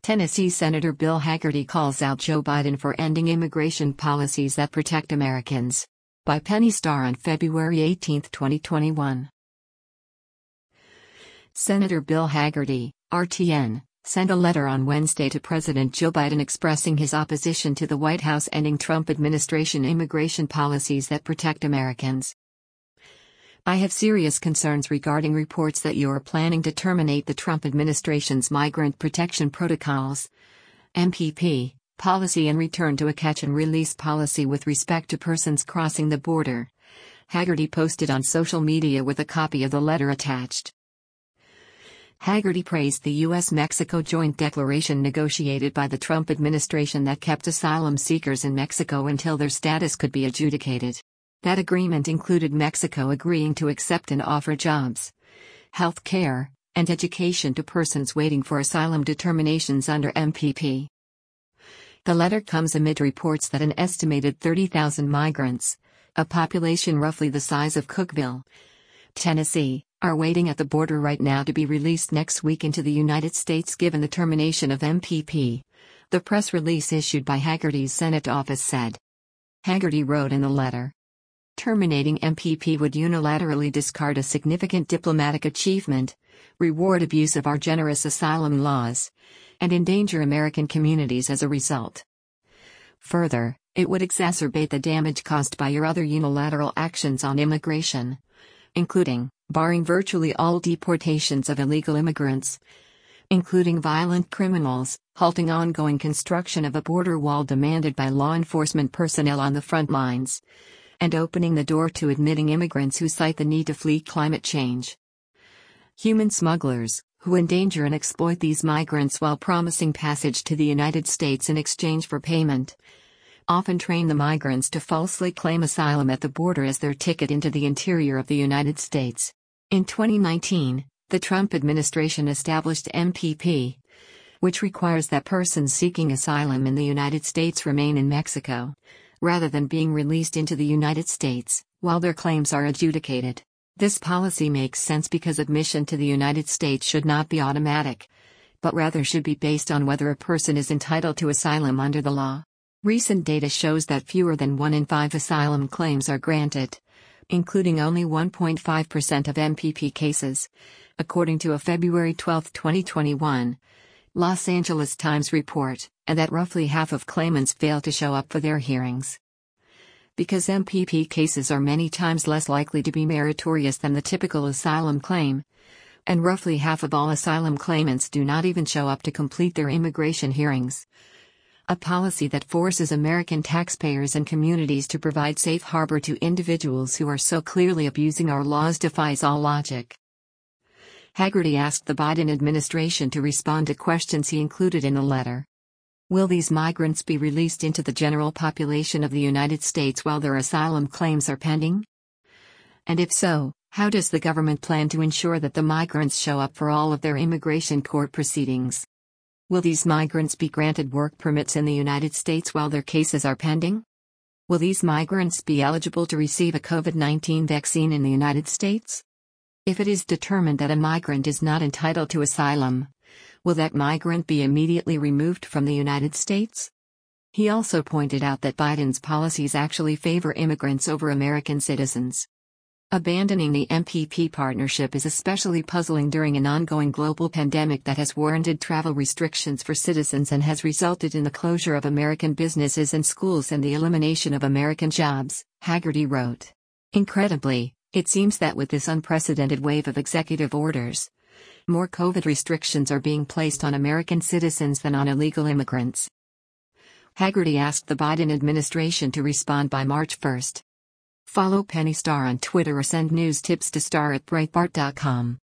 Tennessee Senator Bill Hagerty calls out Joe Biden for ending immigration policies that protect Americans. By Penny Starr on February 18, 2021. Senator Bill Hagerty, RTN, sent a letter on Wednesday to President Joe Biden expressing his opposition to the White House ending Trump administration immigration policies that protect Americans. I have serious concerns regarding reports that you are planning to terminate the Trump administration's Migrant Protection Protocols (MPP) policy and return to a catch-and-release policy with respect to persons crossing the border. Hagerty posted on social media with a copy of the letter attached. Hagerty praised the U.S.-Mexico joint declaration negotiated by the Trump administration that kept asylum seekers in Mexico until their status could be adjudicated. That agreement included Mexico agreeing to accept and offer jobs, health care, and education to persons waiting for asylum determinations under MPP. The letter comes amid reports that an estimated 30,000 migrants, a population roughly the size of Cookeville, Tennessee, are waiting at the border right now to be released next week into the United States given the termination of MPP, the press release issued by Hagerty's Senate office said. Hagerty wrote in the letter, "Terminating MPP would unilaterally discard a significant diplomatic achievement, reward abuse of our generous asylum laws, and endanger American communities as a result. Further, it would exacerbate the damage caused by your other unilateral actions on immigration, including barring virtually all deportations of illegal immigrants, including violent criminals, halting ongoing construction of a border wall demanded by law enforcement personnel on the front lines, and opening the door to admitting immigrants who cite the need to flee climate change. Human smugglers, who endanger and exploit these migrants while promising passage to the United States in exchange for payment, often train the migrants to falsely claim asylum at the border as their ticket into the interior of the United States. In 2019, the Trump administration established MPP, which requires that persons seeking asylum in the United States remain in Mexico, rather than being released into the United States, while their claims are adjudicated. This policy makes sense because admission to the United States should not be automatic, but rather should be based on whether a person is entitled to asylum under the law. Recent data shows that fewer than 1 in 5 asylum claims are granted, including only 1.5% of MPP cases, according to a February 12, 2021, Los Angeles Times report, and that roughly half of claimants fail to show up for their hearings. Because MPP cases are many times less likely to be meritorious than the typical asylum claim, and roughly half of all asylum claimants do not even show up to complete their immigration hearings. A policy that forces American taxpayers and communities to provide safe harbor to individuals who are so clearly abusing our laws defies all logic. Hagerty asked the Biden administration to respond to questions he included in the letter. Will these migrants be released into the general population of the United States while their asylum claims are pending? And if so, how does the government plan to ensure that the migrants show up for all of their immigration court proceedings? Will these migrants be granted work permits in the United States while their cases are pending? Will these migrants be eligible to receive a COVID-19 vaccine in the United States? If it is determined that a migrant is not entitled to asylum, will that migrant be immediately removed from the United States? He also pointed out that Biden's policies actually favor immigrants over American citizens. Abandoning the MPP partnership is especially puzzling during an ongoing global pandemic that has warranted travel restrictions for citizens and has resulted in the closure of American businesses and schools and the elimination of American jobs, Hagerty wrote. Incredibly, it seems that with this unprecedented wave of executive orders, more COVID restrictions are being placed on American citizens than on illegal immigrants. Hagerty asked the Biden administration to respond by March 1. Follow Penny Starr on Twitter or send news tips to star@breitbart.com.